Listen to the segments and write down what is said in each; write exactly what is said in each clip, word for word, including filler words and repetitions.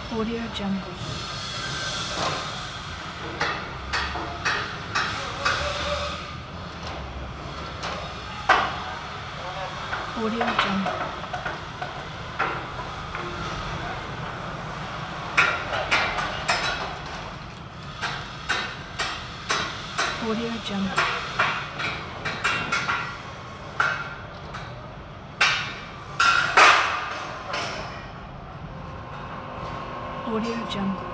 Audio Jungle. Audio Jungle. Audio Jungle. Audio Jungle.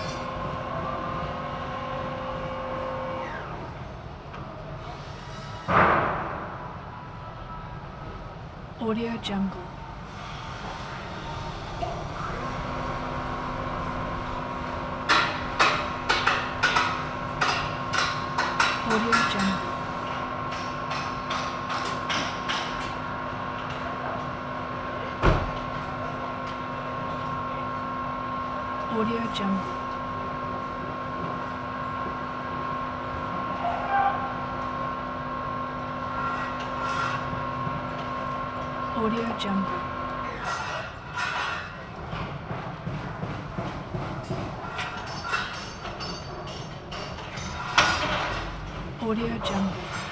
Audio Jungle. Audio Jungle. Audio Jungle. Audio Jungle. Audio Jungle.